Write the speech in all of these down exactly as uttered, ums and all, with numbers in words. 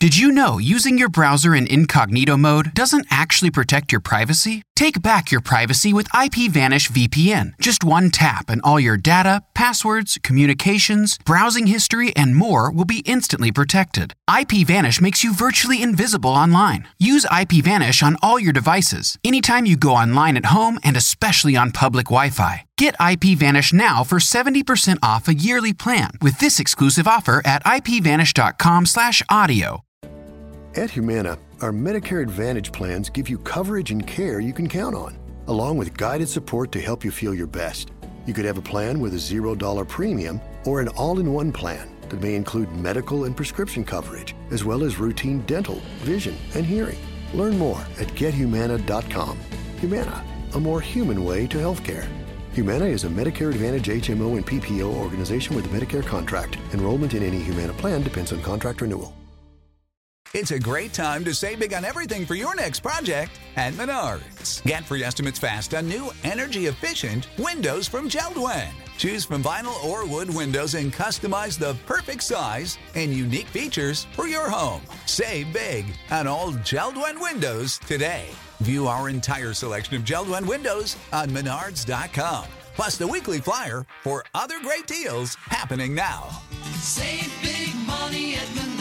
Did you know using your browser in incognito mode doesn't actually protect your privacy? Take back your privacy with IPVanish V P N. Just one tap and all your data, passwords, communications, browsing history, and more will be instantly protected. IPVanish makes you virtually invisible online. Use IPVanish on all your devices, anytime you go online at home and especially on public Wi-Fi. Get IPVanish now for seventy percent off a yearly plan with this exclusive offer at ipvanish.com slash audio. At Humana, our Medicare Advantage plans give you coverage and care you can count on, along with guided support to help you feel your best. You could have a plan with a zero dollar premium or an all-in-one plan that may include medical and prescription coverage, as well as routine dental, vision, and hearing. Learn more at get humana dot com. Humana, a more human way to healthcare. Humana is a Medicare Advantage H M O and P P O organization with a Medicare contract. Enrollment in any Humana plan depends on contract renewal. It's a great time to save big on everything for your next project at Menards. Get free estimates fast on new energy-efficient windows from JELD-WEN. Choose from vinyl or wood windows and customize the perfect size and unique features for your home. Save big on all JELD-WEN windows today. View our entire selection of JELD-WEN windows on menards dot com. Plus the weekly flyer for other great deals happening now. Save big money at Menards.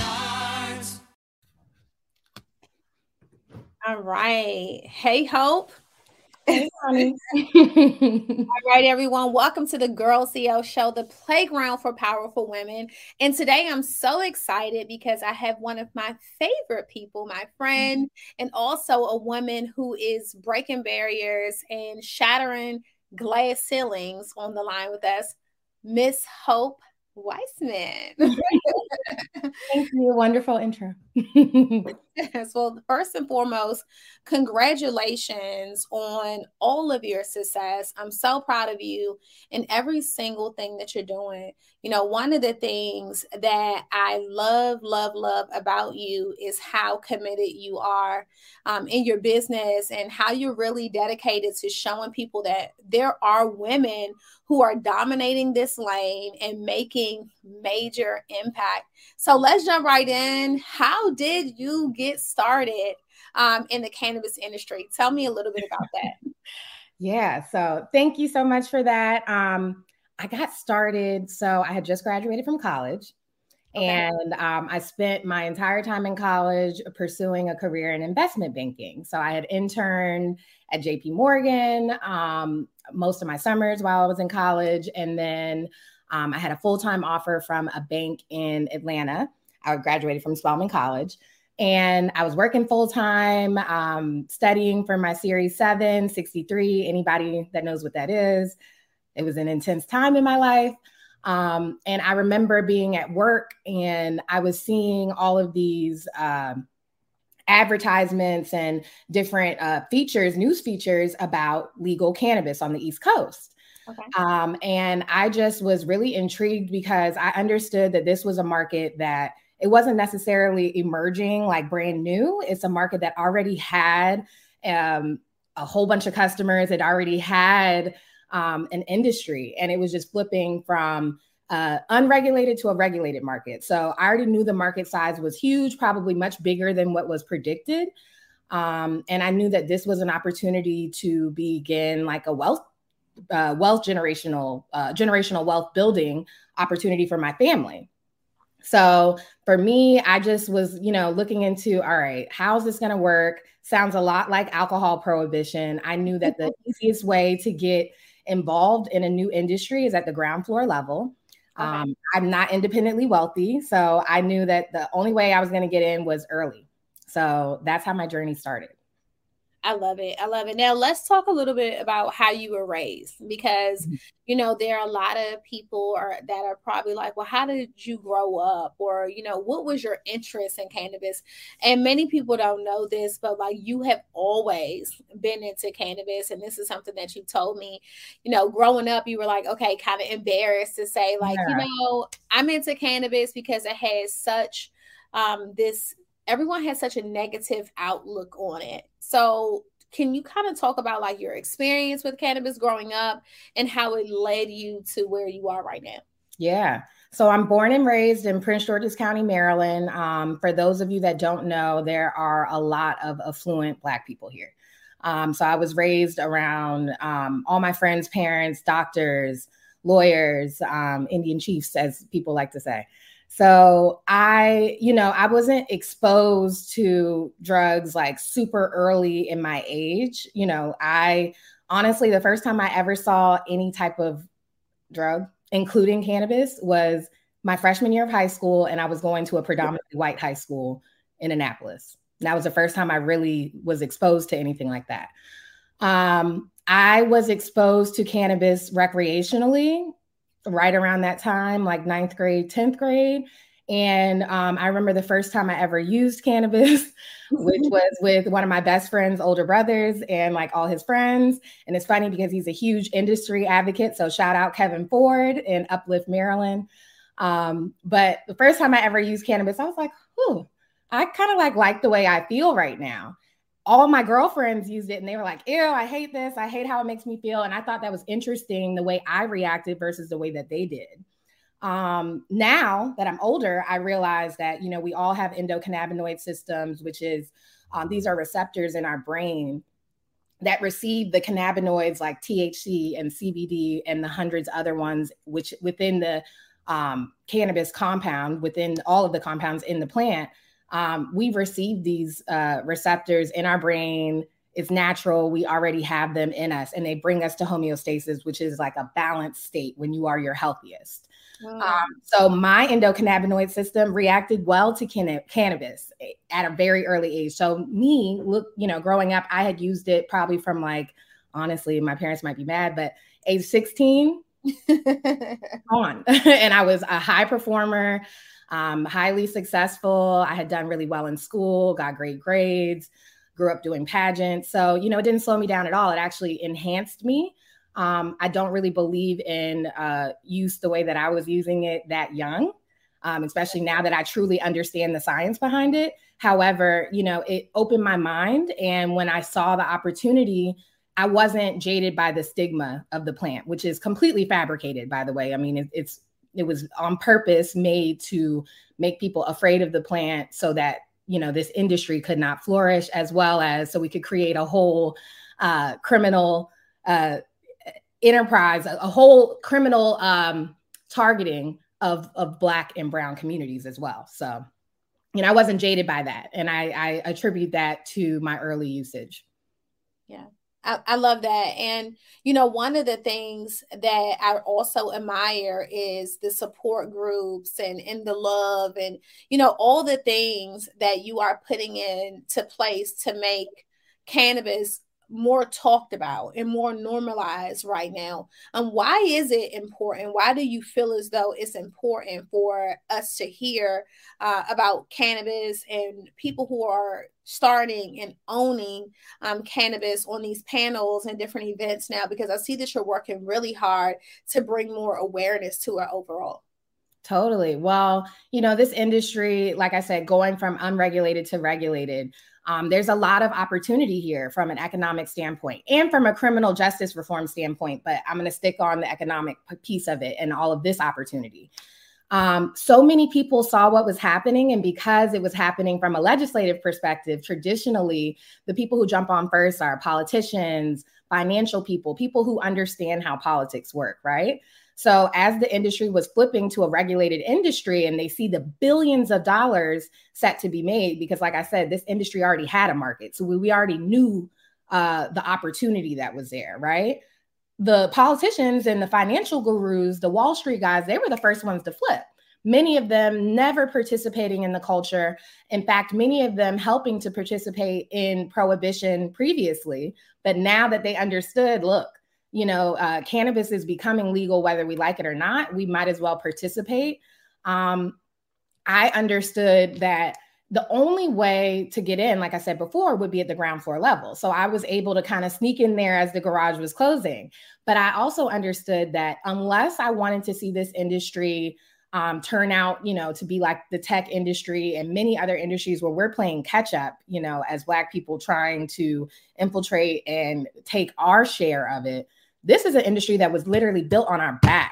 All right. Hey, Hope. Hey, honey. All right, everyone. Welcome to the Girl C E O Show, the playground for powerful women. And today I'm so excited because I have one of my favorite people, my friend, and also a woman who is breaking barriers and shattering glass ceilings on the line with us, Miss Hope Weissman. Thank you. Wonderful intro. Yes. Well, first and foremost, congratulations on all of your success. I'm so proud of you and every single thing that you're doing. You know, one of the things that I love, love, love about you is how committed you are um, in your business and how you're really dedicated to showing people that there are women who are dominating this lane and making major impact. So let's jump right in. How did you get started um, in the cannabis industry? Tell me a little bit about that. Yeah, so thank you so much for that. Um, I got started, so I had just graduated from college. Okay. And um, I spent my entire time in college pursuing a career in investment banking. So I had interned at J P Morgan um, most of my summers while I was in college. And then um, I had a full-time offer from a bank in Atlanta. I graduated from Spelman College. And I was working full-time, um, studying for my Series seven, sixty-three. Anybody that knows what that is, it was an intense time in my life. Um, and I remember being at work and I was seeing all of these um, advertisements and different uh, features, news features about legal cannabis on the East Coast. Okay. Um, and I just was really intrigued because I understood that this was a market that it wasn't necessarily emerging like brand new. It's a market that already had um, a whole bunch of customers. It already had Um, an industry, and it was just flipping from uh, unregulated to a regulated market. So I already knew the market size was huge, probably much bigger than what was predicted. Um, and I knew that this was an opportunity to begin like a wealth, uh, wealth generational, uh, generational wealth building opportunity for my family. So for me, I just was, you know, looking into, all right, how's this going to work? Sounds a lot like alcohol prohibition. I knew that the easiest way to get involved in a new industry is at the ground floor level. Okay. Um, I'm not independently wealthy, so I knew that the only way I was going to get in was early. So that's how my journey started. I love it. I love it. Now let's talk a little bit about how you were raised, because, mm-hmm. you know, there are a lot of people are, that are probably like, well, how did you grow up? Or, you know, what was your interest in cannabis? And many people don't know this, but like you have always been into cannabis. And this is something that you told me, you know, growing up, you were like, okay, kind of embarrassed to say like, yeah. you know, I'm into cannabis because it has such um, this everyone has such a negative outlook on it. So can you kind of talk about like your experience with cannabis growing up and how it led you to where you are right now? Yeah. So I'm born and raised in Prince George's County, Maryland. Um, for those of you that don't know, there are a lot of affluent Black people here. Um, so I was raised around um, all my friends' parents, doctors, lawyers, um, Indian chiefs, as people like to say. So I, you know, I wasn't exposed to drugs like super early in my age. You know, I honestly, the first time I ever saw any type of drug, including cannabis, was my freshman year of high school. And I was going to a predominantly white high school in Annapolis. And that was the first time I really was exposed to anything like that. Um, I was exposed to cannabis recreationally right around that time, like ninth grade, tenth grade. And um, I remember the first time I ever used cannabis, which was with one of my best friend's older brothers and like all his friends. And it's funny because he's a huge industry advocate. So shout out Kevin Ford in Uplift, Maryland. Um, but the first time I ever used cannabis, I was like, whew, I kind of like like the way I feel right now. All my girlfriends used it and they were like, ew, I hate this. I hate how it makes me feel. And I thought that was interesting, the way I reacted versus the way that they did. Um, now that I'm older, I realize that, you know, we all have endocannabinoid systems, which is, um, these are receptors in our brain that receive the cannabinoids like T H C and C B D and the hundreds other ones, which within the um, cannabis compound, within all of the compounds in the plant, um, we've received these uh, receptors in our brain. It's natural. We already have them in us and they bring us to homeostasis, which is like a balanced state when you are your healthiest. Wow. Um, so my endocannabinoid system reacted well to can- cannabis at a very early age. So me, look, you know, growing up, I had used it probably from like, honestly, my parents might be mad, but age sixteen on. And I was a high performer, um, highly successful. I had done really well in school, got great grades, grew up doing pageants. So, you know, it didn't slow me down at all. It actually enhanced me. Um, I don't really believe in uh, use the way that I was using it that young, um, especially now that I truly understand the science behind it. However, you know, it opened my mind. And when I saw the opportunity, I wasn't jaded by the stigma of the plant, which is completely fabricated, by the way. I mean, it, it's it was on purpose made to make people afraid of the plant so that, you know, this industry could not flourish, as well as so we could create a whole uh, criminal uh enterprise, a, a whole criminal um, targeting of, of Black and brown communities as well. So, you know, I wasn't jaded by that. And I, I attribute that to my early usage. Yeah, I, I love that. And, you know, one of the things that I also admire is the support groups and, and the love and, you know, all the things that you are putting into place to make cannabis more talked about and more normalized right now. Um, why is it important? Why do you feel as though it's important for us to hear uh, about cannabis and people who are starting and owning um, cannabis on these panels and different events now? Because I see that you're working really hard to bring more awareness to it overall. Totally. Well, you know, this industry, like I said, going from unregulated to regulated, Um, there's a lot of opportunity here from an economic standpoint and from a criminal justice reform standpoint, but I'm going to stick on the economic piece of it and all of this opportunity. Um, so many people saw what was happening, and because it was happening from a legislative perspective, traditionally, the people who jump on first are politicians, financial people, people who understand how politics work, right? So as the industry was flipping to a regulated industry and they see the billions of dollars set to be made, because like I said, this industry already had a market. So we, we already knew uh, the opportunity that was there, right? The politicians and the financial gurus, the Wall Street guys, they were the first ones to flip. Many of them never participating in the culture. In fact, many of them helping to participate in prohibition previously. But now that they understood, look, you know, uh, cannabis is becoming legal, whether we like it or not, we might as well participate. Um, I understood that the only way to get in, like I said before, would be at the ground floor level. So I was able to kind of sneak in there as the garage was closing. But I also understood that unless I wanted to see this industry um, turn out, you know, to be like the tech industry and many other industries where we're playing catch up, you know, as Black people trying to infiltrate and take our share of it. This is an industry that was literally built on our backs.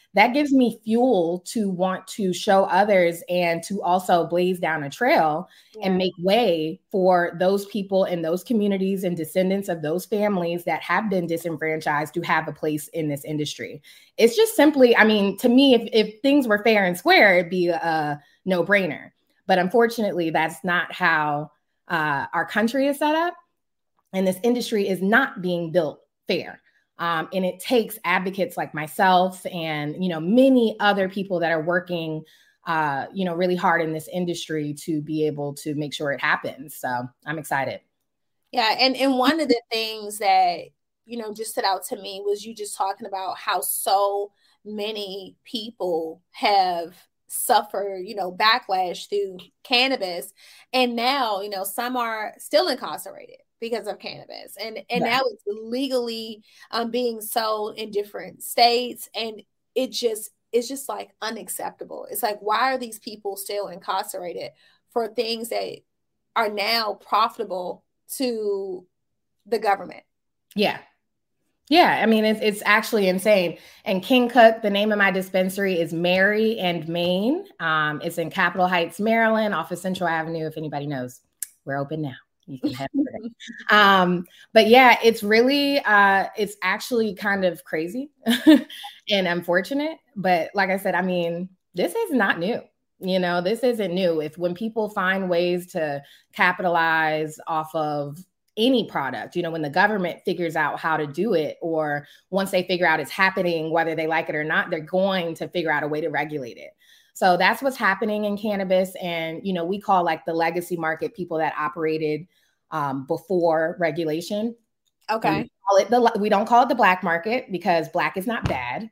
that gives me fuel to want to show others and to also blaze down a trail yeah. and make way for those people in those communities and descendants of those families that have been disenfranchised to have a place in this industry. It's just simply, I mean, to me, if, if things were fair and square, it'd be a no-brainer. But unfortunately, that's not how uh, our country is set up. And this industry is not being built fair. Um, and it takes advocates like myself and, you know, many other people that are working, uh, you know, really hard in this industry to be able to make sure it happens. So I'm excited. Yeah. And, and one of the things that, you know, just stood out to me was you just talking about how so many people have suffered, you know, backlash through cannabis. And now, you know, some are still incarcerated because of cannabis. And and yeah. now it's legally um, being sold in different states. And it just, it's just like unacceptable. It's like, why are these people still incarcerated for things that are now profitable to the government? Yeah. Yeah. I mean, it's, it's actually insane. And King Cook, the name of my dispensary is Mary and Main. Um, it's in Capitol Heights, Maryland, off of Central Avenue. If anybody knows, we're open now. You can head over there. Um, but yeah, it's really, uh, it's actually kind of crazy and unfortunate. But like I said, I mean, this is not new. You know, this isn't new. If when people find ways to capitalize off of any product, you know, when the government figures out how to do it, or once they figure out it's happening, whether they like it or not, they're going to figure out a way to regulate it. So that's what's happening in cannabis. And, you know, we call like the legacy market people that operated um, before regulation. Okay. We, call it the, we don't call it the black market because black is not bad.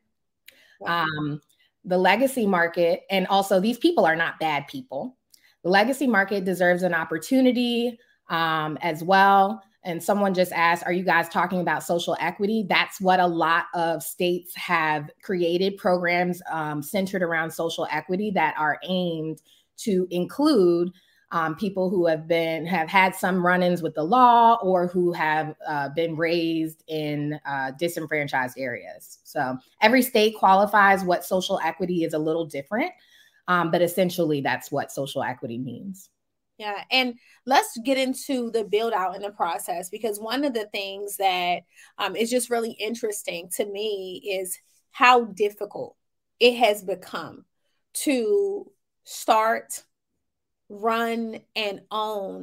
Um, the legacy market, and also these people are not bad people. The legacy market deserves an opportunity um, as well. And someone just asked, are you guys talking about social equity? That's what a lot of states have created, programs um, centered around social equity that are aimed to include um, people who have been, have had some run-ins with the law or who have uh, been raised in uh, disenfranchised areas. So every state qualifies what social equity is a little different, um, but essentially that's what social equity means. Yeah. And let's get into the build out in the process, because one of the things that um, is just really interesting to me is how difficult it has become to start, run, and own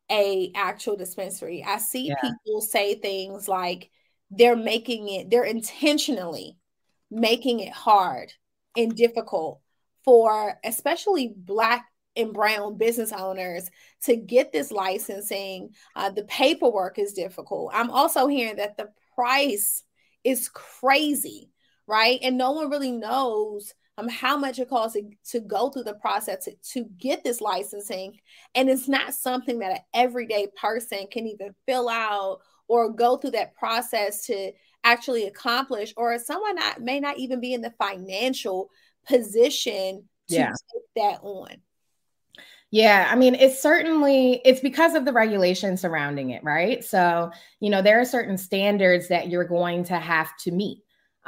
a actual dispensary. I see yeah. people say things like they're making it, they're intentionally making it hard and difficult for especially Black and brown business owners to get this licensing. Uh, the paperwork is difficult. I'm also hearing that the price is crazy, right? And no one really knows um, how much it costs to, to go through the process to, to get this licensing. And it's not something that an everyday person can even fill out or go through that process to actually accomplish, or someone not, may not even be in the financial position to yeah. take that on. Yeah, I mean, it's certainly, it's because of the regulation surrounding it, right? So, you know, there are certain standards that you're going to have to meet.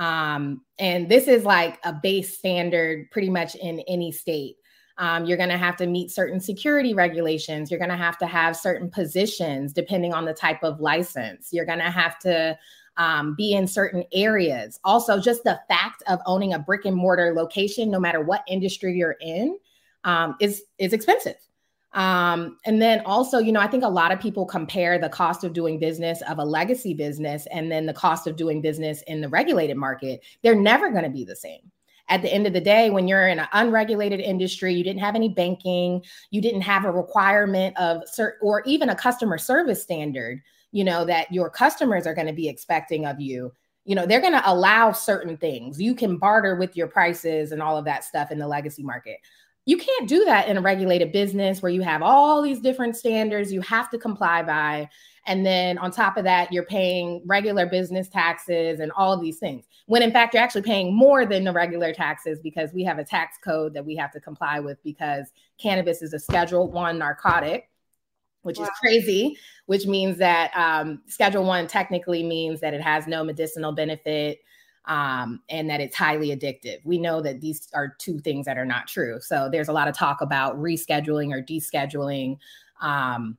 Um, and this is like a base standard pretty much in any state. Um, you're going to have to meet certain security regulations. You're going to have to have certain positions depending on the type of license. You're going to have to um, be in certain areas. Also, just the fact of owning a brick and mortar location, no matter what industry you're in, Um, is is expensive. Um, and then also, you know, I think a lot of people compare the cost of doing business of a legacy business and then the cost of doing business in the regulated market. They're never going to be the same. At the end of the day, when you're in an unregulated industry, you didn't have any banking, you didn't have a requirement of cert- or even a customer service standard, you know, that your customers are going to be expecting of you. You know, they're going to allow certain things. You can barter with your prices and all of that stuff in the legacy market. You can't do that in a regulated business where you have all these different standards you have to comply by. And then on top of that, you're paying regular business taxes and all of these things. When in fact, you're actually paying more than the regular taxes because we have a tax code that we have to comply with because cannabis is a Schedule One narcotic, which wow. is crazy, which means that um, Schedule One technically means that it has no medicinal benefit. um, and that it's highly addictive. We know that these are two things that are not true. So there's a lot of talk about rescheduling or descheduling um,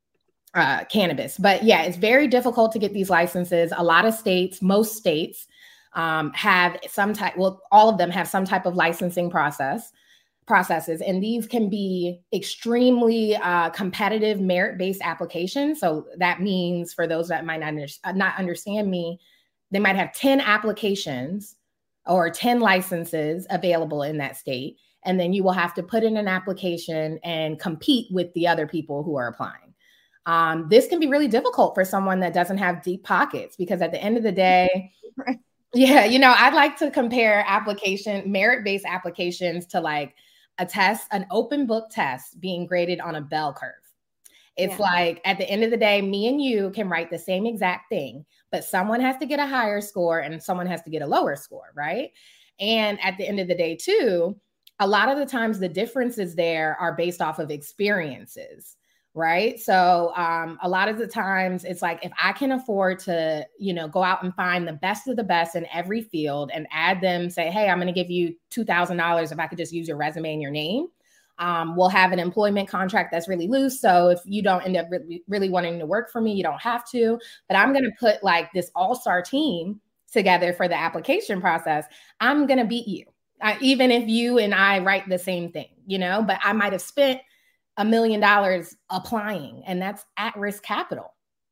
uh, cannabis. But yeah, it's very difficult to get these licenses. A lot of states, most states um, have some type, well, all of them have some type of licensing process. processes. And these can be extremely uh, competitive merit-based applications. So that means for those that might not, under- not understand me, they might have ten applications or ten licenses available in that state. And then you will have to put in an application and compete with the other people who are applying. Um, this can be really difficult for someone that doesn't have deep pockets, because at the end of the day, right. yeah, you know, I'd like to compare application, merit-based applications to like a test, an open book test being graded on a bell curve. It's yeah. like at the end of the day, me and you can write the same exact thing, but someone has to get a higher score and someone has to get a lower score, right? And at the end of the day too, a lot of the times the differences there are based off of experiences, right? So um, a lot of the times it's like, if I can afford to, you know, go out and find the best of the best in every field and add them, say, hey, I'm going to give you two thousand dollars if I could just use your resume and your name. Um, we'll have an employment contract that's really loose. So if you don't end up really, really wanting to work for me, you don't have to, but I'm going to put like this all-star team together for the application process. I'm going to beat you, uh, even if you and I write the same thing, you know, but I might've spent a million dollars applying, and that's at-risk capital.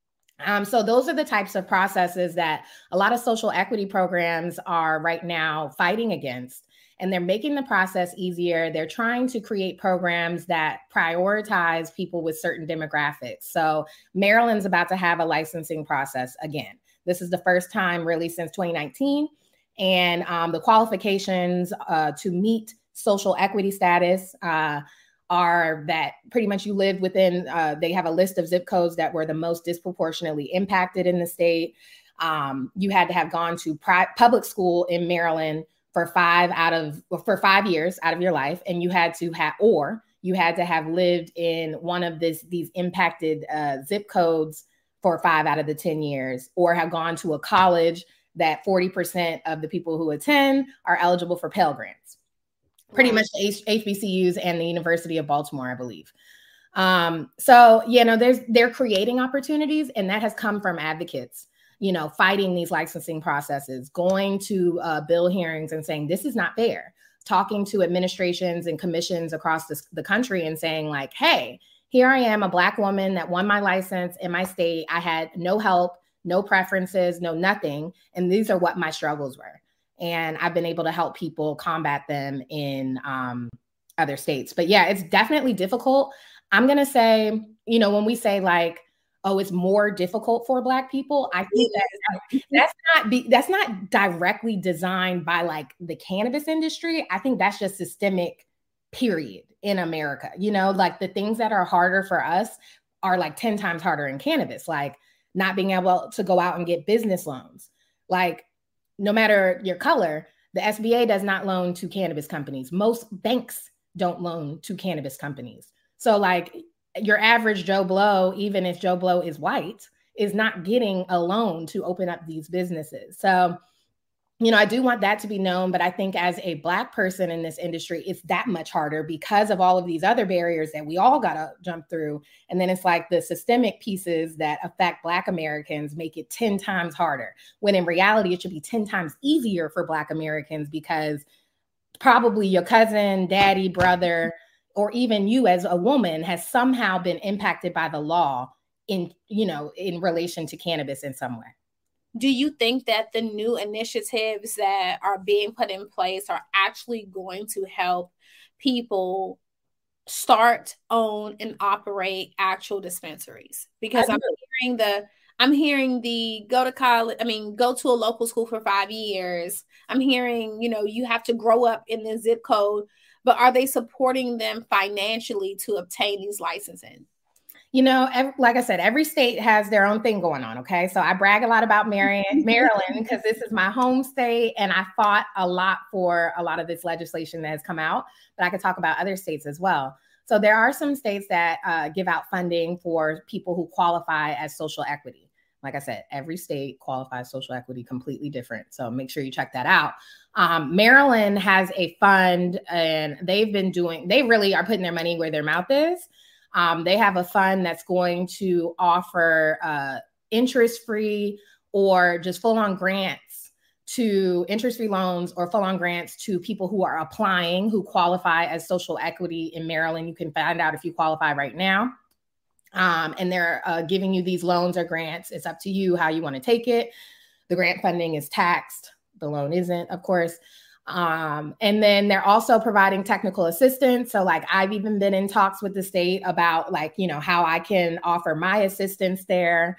Um, so those are the types of processes that a lot of social equity programs are right now fighting against, and they're making the process easier. They're trying to create programs that prioritize people with certain demographics. So Maryland's about to have a licensing process again. This is the first time really since twenty nineteen, and um, the qualifications uh, to meet social equity status uh, are that pretty much you live within, uh, they have a list of zip codes that were the most disproportionately impacted in the state. Um, you had to have gone to pri- public school in Maryland for five out of, for five years out of your life. And you had to have, or you had to have lived in one of this, these impacted uh, zip codes for five out of the ten years, or have gone to a college that forty percent of the people who attend are eligible for Pell Grants. Pretty much the H B C Us and the University of Baltimore, I believe. Um, so, you know, there's, they're creating opportunities, and that has come from advocates, you know, fighting these licensing processes, going to uh, bill hearings and saying, this is not fair, talking to administrations and commissions across the, the country and saying like, hey, here I am, a Black woman that won my license in my state. I had no help, no preferences, no nothing. And these are what my struggles were. And I've been able to help people combat them in um, other states. But yeah, it's definitely difficult. I'm going to say, you know, when we say like, oh, it's more difficult for Black people, I think that that's not be, that's not directly designed by like the cannabis industry. I think that's just systemic, period, in America. You know, like the things that are harder for us are like ten times harder in cannabis, like not being able to go out and get business loans. Like, no matter your color, the S B A does not loan to cannabis companies. Most banks don't loan to cannabis companies. So like your average Joe Blow, even if Joe Blow is white, is not getting a loan to open up these businesses. So, you know, I do want that to be known, but I think as a Black person in this industry, it's that much harder because of all of these other barriers that we all got to jump through. And then it's like the systemic pieces that affect Black Americans make it ten times harder, when in reality, it should be ten times easier for Black Americans, because probably your cousin, daddy, brother, or even you as a woman has somehow been impacted by the law in, you know, in relation to cannabis in some way. Do you think that the new initiatives that are being put in place are actually going to help people start, own, and operate actual dispensaries? Because I'm hearing the, I'm hearing the go to college, I mean, go to a local school for five years. I'm hearing, you know, you have to grow up in the zip code, but are they supporting them financially to obtain these licensing? You know, every, like I said, every state has their own thing going on. Okay. So I brag a lot about Marion, Maryland, because this is my home state. And I fought a lot for a lot of this legislation that has come out, but I could talk about other states as well. So there are some states that uh, give out funding for people who qualify as social equity. Like I said, every state qualifies social equity completely different. So make sure you check that out. Um, Maryland has a fund, and they've been doing, they really are putting their money where their mouth is. Um, they have a fund that's going to offer uh, interest-free or just full-on grants to interest-free loans or full-on grants to people who are applying, who qualify as social equity in Maryland. You can find out if you qualify right now. Um, and they're uh, giving you these loans or grants. It's up to you how you want to take it. The grant funding is taxed. The loan isn't, of course. Um, and then they're also providing technical assistance. So like I've even been in talks with the state about like, you know, how I can offer my assistance there.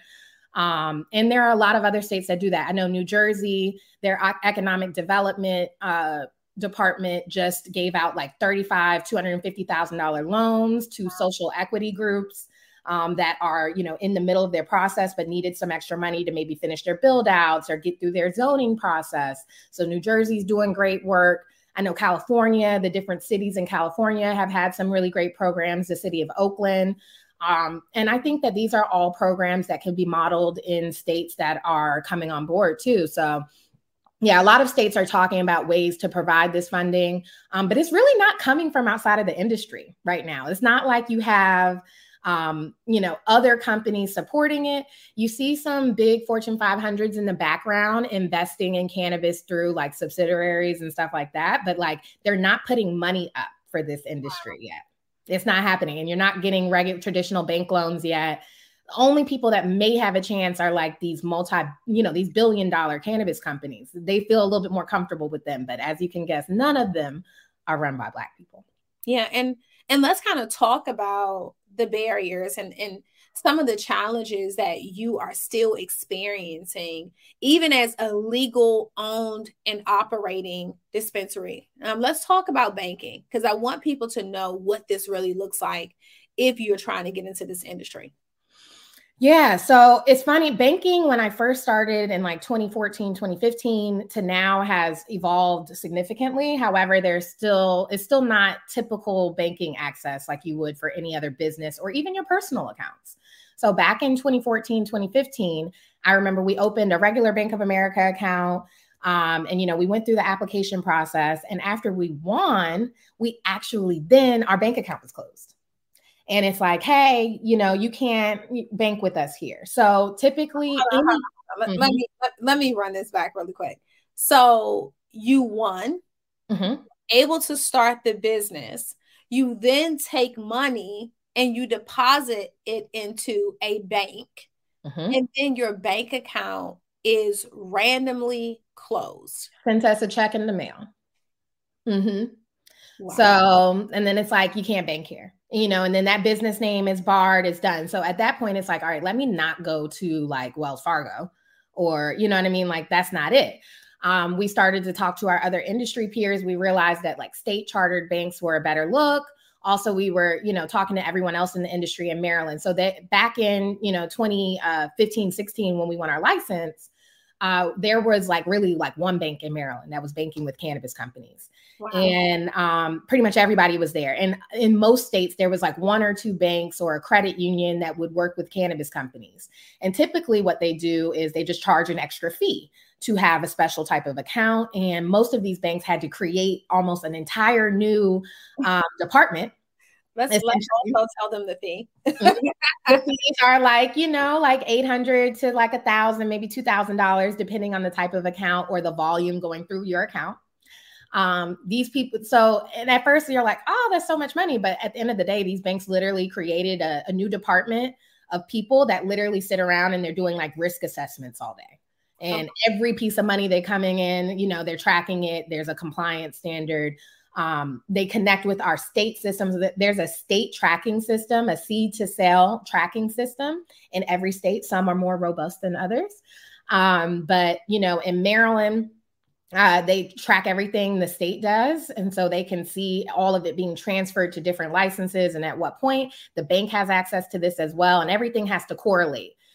Um, and there are a lot of other states that do that. I know New Jersey, their economic development uh, department just gave out like thirty-five thousand dollars, two hundred fifty thousand dollars loans to social equity groups. Um, that are, you know, in the middle of their process, but needed some extra money to maybe finish their build outs or get through their zoning process. So New Jersey's doing great work. I know California, the different cities in California have had some really great programs, the city of Oakland. Um, and I think that these are all programs that can be modeled in states that are coming on board too. So yeah, a lot of states are talking about ways to provide this funding, um, but it's really not coming from outside of the industry right now. It's not like you have Um, you know, other companies supporting it. You see some big Fortune five hundreds in the background investing in cannabis through like subsidiaries and stuff like that. But like, they're not putting money up for this industry yet. It's not happening. And you're not getting regular traditional bank loans yet. The only people that may have a chance are like these multi, you know, these billion dollar cannabis companies. They feel a little bit more comfortable with them. But as you can guess, none of them are run by Black people. Yeah. And, and let's kind of talk about the barriers and, and some of the challenges that you are still experiencing, even as a legal owned and operating dispensary. Um, let's talk about banking, because I want people to know what this really looks like if you're trying to get into this industry. Yeah. So it's funny, banking when I first started in like twenty fourteen, twenty fifteen to now has evolved significantly. However, there's still, it's still not typical banking access like you would for any other business or even your personal accounts. So back in twenty fourteen, twenty fifteen, I remember we opened a regular Bank of America account. Um, and, you know, we went through the application process, and after we won, we actually, then our bank account was closed. And it's like, hey, you know, you can't bank with us here. So typically, hold on, hold on. Let, mm-hmm. let me let, let me run this back really quick. So you won, mm-hmm. able to start the business. You then take money and you deposit it into a bank, mm-hmm. and then your bank account is randomly closed. Sent us a check in the mail. Mm-hmm. Wow. So, and then it's like, you can't bank here. You know, and then that business name is barred, it's done. So at that point, it's like, all right, let me not go to like Wells Fargo or, you know what I mean? Like, that's not it. Um, we started to talk to our other industry peers. We realized that like state chartered banks were a better look. Also, we were, you know, talking to everyone else in the industry in Maryland. So that back in, you know, twenty fifteen, sixteen, when we won our license, uh, there was like really like one bank in Maryland that was banking with cannabis companies. Wow. And um, pretty much everybody was there. And in most states, there was like one or two banks or a credit union that would work with cannabis companies. And typically what they do is they just charge an extra fee to have a special type of account. And most of these banks had to create almost an entire new um, department. Let's, let's also tell them the fee. The fees are like, you know, like eight hundred to like a thousand, maybe two thousand dollars, depending on the type of account or the volume going through your account. Um, these people, so, and at first you're like, oh, that's so much money. But at the end of the day, these banks literally created a, a new department of people that literally sit around and they're doing like risk assessments all day. And oh. every piece of money they coming in, you know, they're tracking it. There's a compliance standard. Um, they connect with our state systems. There's a state tracking system, a seed to sale tracking system in every state. Some are more robust than others. Um, but, you know, in Maryland, Uh, they track everything the state does. And so they can see all of it being transferred to different licenses and at what point. The bank has access to this as well. And everything has to correlate.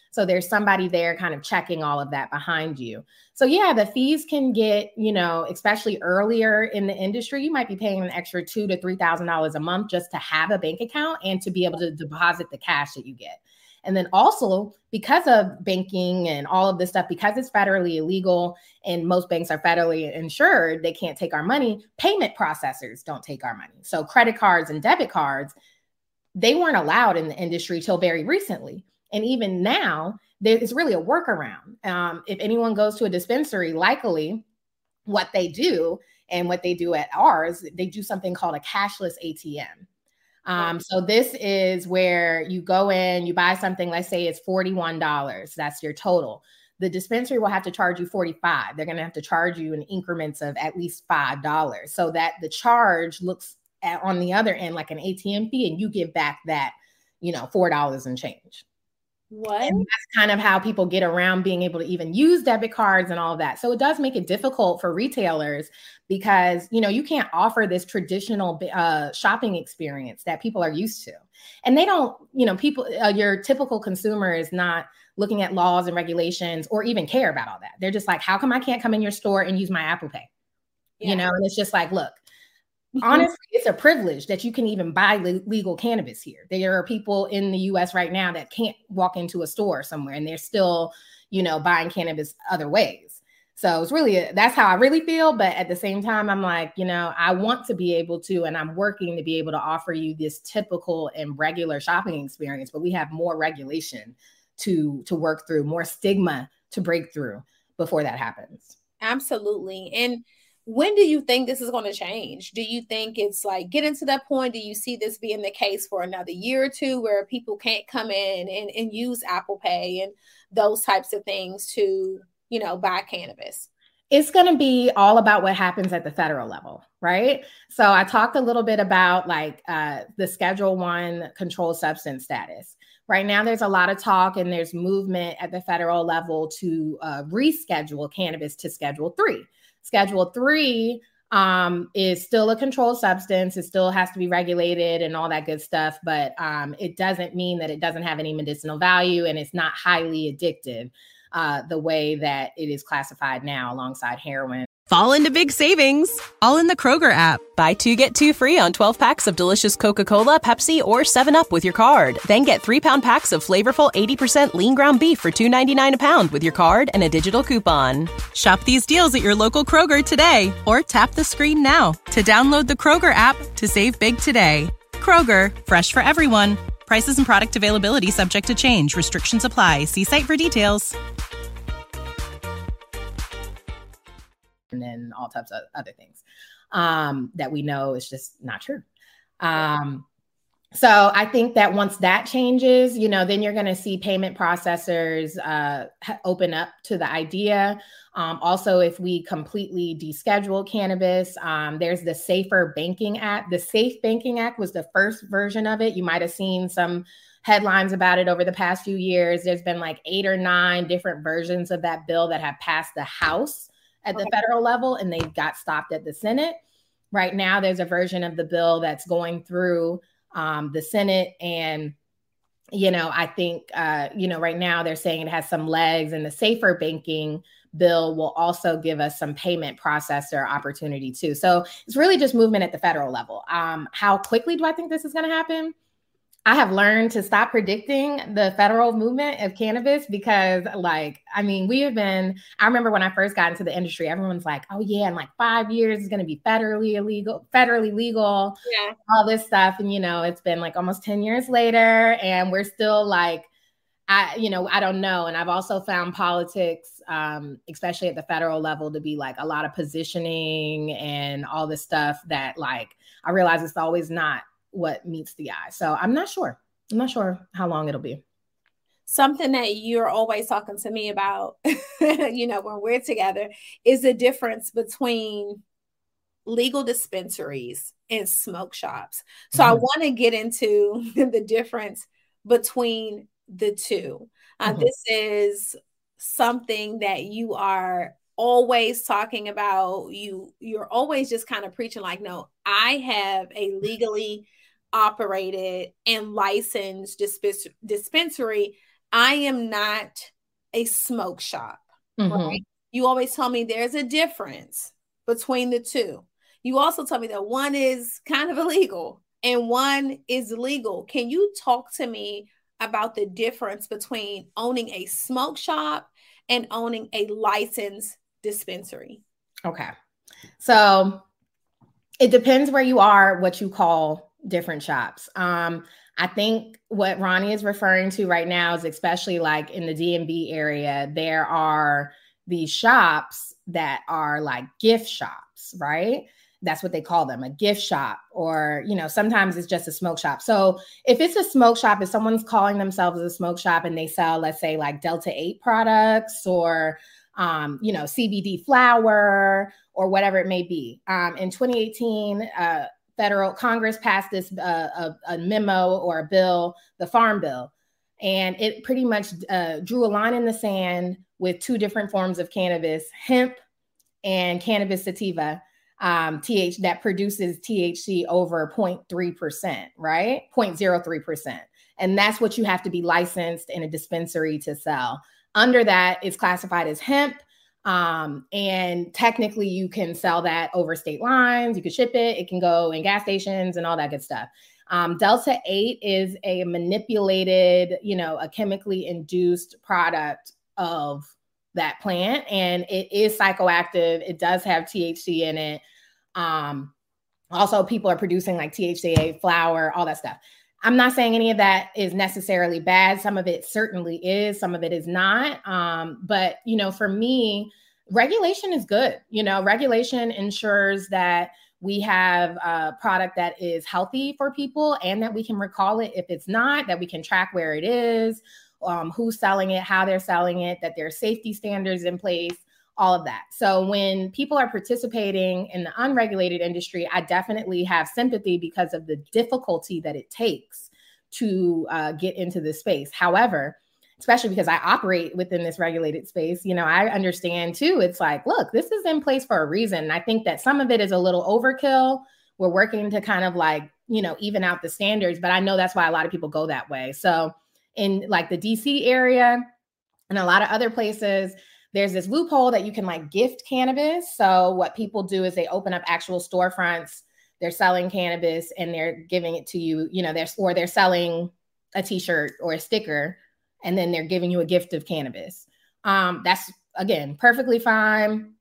So there's somebody there kind of checking all of that behind you. So yeah, the fees can get, you know, especially earlier in the industry, you might be paying an extra two to three thousand dollars a month just to have a bank account and to be able to deposit the cash that you get. And then also because of banking and all of this stuff, because it's federally illegal and most banks are federally insured, they can't take our money. Payment processors don't take our money. So credit cards and debit cards, they weren't allowed in the industry till very recently. And even now, there's really a workaround. Um, if anyone goes to a dispensary, likely what they do and what they do at ours, they do something called a cashless A T M. Um, so this is where you go in, you buy something, let's say it's forty-one dollars. That's your total. The dispensary will have to charge you forty-five dollars. They're going to have to charge you in increments of at least five dollars so that the charge looks at, on the other end like an A T M fee, and you give back that, you know, four dollars and change. What? And that's kind of how people get around being able to even use debit cards and all of that. So it does make it difficult for retailers because, you know, you can't offer this traditional uh, shopping experience that people are used to. And they don't, you know, people, uh, your typical consumer is not looking at laws and regulations or even care about all that. They're just like, how come I can't come in your store and use my Apple Pay? Yeah. You know, and it's just like, look, honestly, it's a privilege that you can even buy le- legal cannabis here. There are people in the U S right now that can't walk into a store somewhere and they're still, you know, buying cannabis other ways. So it's really, a, that's how I really feel. But at the same time, I'm like, you know, I want to be able to, and I'm working to be able to offer you this typical and regular shopping experience, but we have more regulation to, to work through, more stigma to break through before that happens. Absolutely. And when do you think this is going to change? Do you think it's like getting to that point? Do you see this being the case for another year or two where people can't come in and, and use Apple Pay and those types of things to, you know, buy cannabis? It's going to be all about what happens at the federal level, right? So I talked a little bit about like uh, the Schedule One controlled substance status. Right now, there's a lot of talk and there's movement at the federal level to uh, reschedule cannabis to Schedule Three. Schedule three um, is still a controlled substance. It still has to be regulated and all that good stuff, but um, it doesn't mean that it doesn't have any medicinal value and it's not highly addictive uh, the way that it is classified now alongside heroin. Fall into big savings, all in the Kroger app. Buy two, get two free on twelve packs of delicious Coca-Cola, Pepsi, or seven up with your card. Then get three-pound packs of flavorful eighty percent lean ground beef for two ninety-nine a pound with your card and a digital coupon. Shop these deals at your local Kroger today, or tap the screen now to download the Kroger app to save big today. Kroger, fresh for everyone. Prices and product availability subject to change. Restrictions apply. See site for details. And then all types of other things um, that we know is just not true. Um, so I think that once that changes, you know, then you're going to see payment processors uh, open up to the idea. Um, also, if we completely deschedule cannabis, um, there's the Safer Banking Act. The Safe Banking Act was the first version of it. You might have seen some headlines about it over the past few years. There's been like eight or nine different versions of that bill that have passed the House at the federal level, and they got stopped at the Senate. Right now, there's a version of the bill that's going through um, the Senate. And, you know, I think, uh, you know, right now they're saying it has some legs, and the Safer Banking bill will also give us some payment processor opportunity too. So it's really just movement at the federal level. Um, how quickly do I think this is going to happen? I have learned to stop predicting the federal movement of cannabis because, like, I mean, we have been, I remember when I first got into the industry, everyone's like, oh yeah, in like five years, it's going to be federally illegal, federally legal, yeah, all this stuff. And, you know, it's been like almost ten years later and we're still like, I, you know, I don't know. And I've also found politics, um, especially at the federal level, to be like a lot of positioning and all this stuff that, like, I realize it's always not what meets the eye. So I'm not sure. I'm not sure how long it'll be. Something that you're always talking to me about, you know, when we're together, is the difference between legal dispensaries and smoke shops. So mm-hmm. I want to get into the difference between the two. Uh, mm-hmm. This is something that you are always talking about. You, you're always just kind of preaching like, no, I have a legally operated and licensed dispens- dispensary I am not a smoke shop, Mm-hmm. right? You always tell me there's a difference between the two. You also tell me that one is kind of illegal and one is legal. Can you talk to me about the difference between owning a smoke shop and owning a licensed dispensary? Okay. So it depends where you are, what you call different shops. Um, I think what Ronnie is referring to right now is especially like in the D M V area, there are these shops that are like gift shops, right? That's what they call them, a gift shop, or, you know, sometimes it's just a smoke shop. So if it's a smoke shop, if someone's calling themselves a smoke shop and they sell, let's say like Delta eight products or, um, you know, C B D flower or whatever it may be. Um, in twenty eighteen, uh, federal Congress passed this uh, a, a memo or a bill, the Farm Bill, and it pretty much uh, drew a line in the sand with two different forms of cannabis, hemp and cannabis sativa. Um, T H that produces T H C over zero point three percent, right? zero point zero three percent. And that's what you have to be licensed in a dispensary to sell. Under that, it's classified as hemp. Um, and technically you can sell that over state lines. You can ship it. It can go in gas stations and all that good stuff. Um, Delta eight is a manipulated, you know, a chemically induced product of that plant, and it is psychoactive. It does have T H C in it. Um, also, people are producing like T H C A flower, all that stuff. I'm not saying any of that is necessarily bad. Some of it certainly is. Some of it is not. Um, but, you know, for me, regulation is good. You know, regulation ensures that we have a product that is healthy for people and that we can recall it if it's not, that we can track where it is, Um, who's selling it, how they're selling it, that there are safety standards in place, all of that. So when people are participating in the unregulated industry, I definitely have sympathy because of the difficulty that it takes to uh, get into this space. However, especially because I operate within this regulated space, you know, I understand too, it's like, look, this is in place for a reason. And I think that some of it is a little overkill. We're working to kind of like, you know, even out the standards, but I know that's why a lot of people go that way. So in like the D C area and a lot of other places, there's this loophole that you can like gift cannabis. So what people do is they open up actual storefronts, they're selling cannabis and they're giving it to you, you know, they're, or they're selling a t-shirt or a sticker and then they're giving you a gift of cannabis. Um, that's, again, perfectly fine.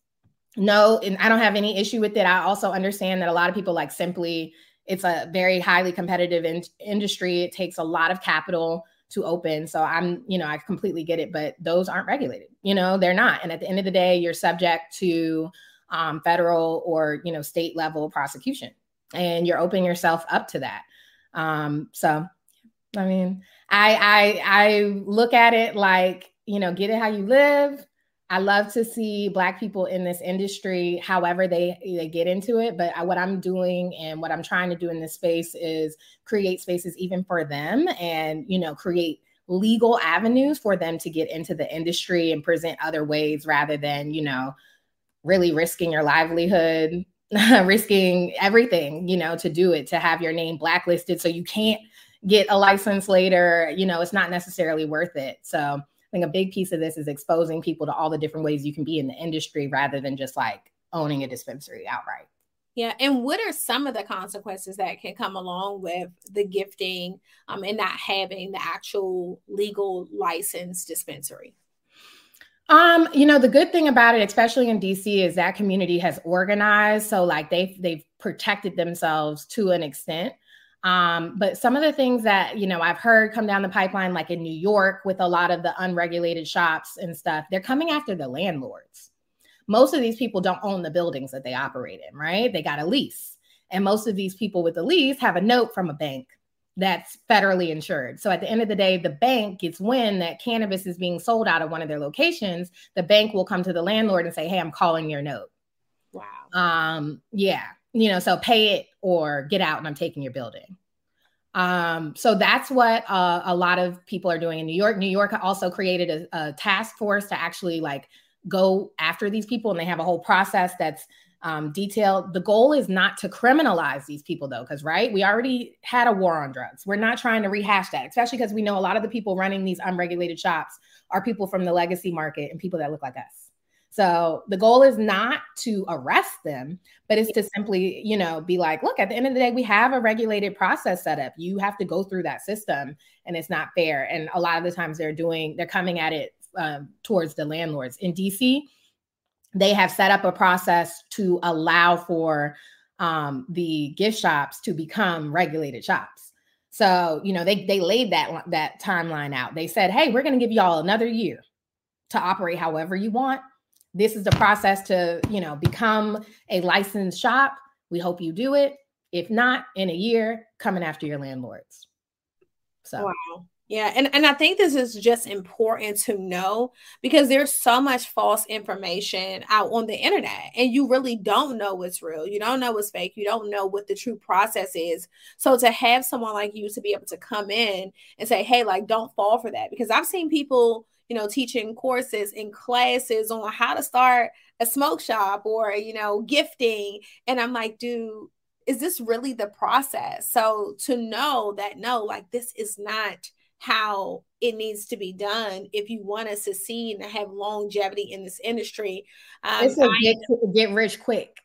No, and I don't have any issue with it. I also understand that a lot of people like simply, it's a very highly competitive in- industry. It takes a lot of capital to open. So I'm, you know, I completely get it, but those aren't regulated, you know, they're not. And at the end of the day, you're subject to um, federal or, you know, state level prosecution, and you're opening yourself up to that. Um, so, I mean, I, I, I look at it like, you know, get it how you live. I love to see Black people in this industry, however they, they get into it. But what I'm doing and what I'm trying to do in this space is create spaces even for them and, you know, create legal avenues for them to get into the industry and present other ways rather than, you know, really risking your livelihood, risking everything, you know, to do it, to have your name blacklisted so you can't get a license later. You know, it's not necessarily worth it. So I think a big piece of this is exposing people to all the different ways you can be in the industry rather than just like owning a dispensary outright. Yeah. And what are some of the consequences that can come along with the gifting um, and not having the actual legal licensed dispensary? Um, you know, the good thing about it, especially in D C, is that community has organized. So like they've, they've protected themselves to an extent. Um, but some of the things that, you know, I've heard come down the pipeline, like in New York with a lot of the unregulated shops and stuff, they're coming after the landlords. Most of these people don't own the buildings that they operate in, right? They got a lease. And most of these people with the lease have a note from a bank that's federally insured. So at the end of the day, the bank gets wind that cannabis is being sold out of one of their locations. The bank will come to the landlord and say, hey, I'm calling your note. Wow. Um, yeah. You know, so pay it or get out and I'm taking your building. Um, so that's what uh, a lot of people are doing in New York. New York also created a, a task force to actually like go after these people. And they have a whole process that's um, detailed. The goal is not to criminalize these people though, because right, we already had a war on drugs. We're not trying to rehash that, especially because we know a lot of the people running these unregulated shops are people from the legacy market and people that look like us. So the goal is not to arrest them, but it's to simply, you know, be like, look, at the end of the day, we have a regulated process set up. You have to go through that system and it's not fair. And a lot of the times they're doing, they're coming at it um, towards the landlords. In D C, they have set up a process to allow for um, the gift shops to become regulated shops. So, you know, they they laid that, that timeline out. They said, hey, we're going to give y'all another year to operate however you want. This is the process to, you know, become a licensed shop. We hope you do it. If not, in a year, coming after your landlords. So, wow. Yeah. And, and I think this is just important to know because there's so much false information out on the internet and you really don't know what's real. You don't know what's fake. You don't know what the true process is. So to have someone like you to be able to come in and say, hey, like, don't fall for that. Because I've seen people, you know, teaching courses and classes on how to start a smoke shop or, you know, gifting. And I'm like, dude, is this really the process? So to know that, no, like, this is not how it needs to be done if you want to succeed and have longevity in this industry. Um, it's a get, get rich quick.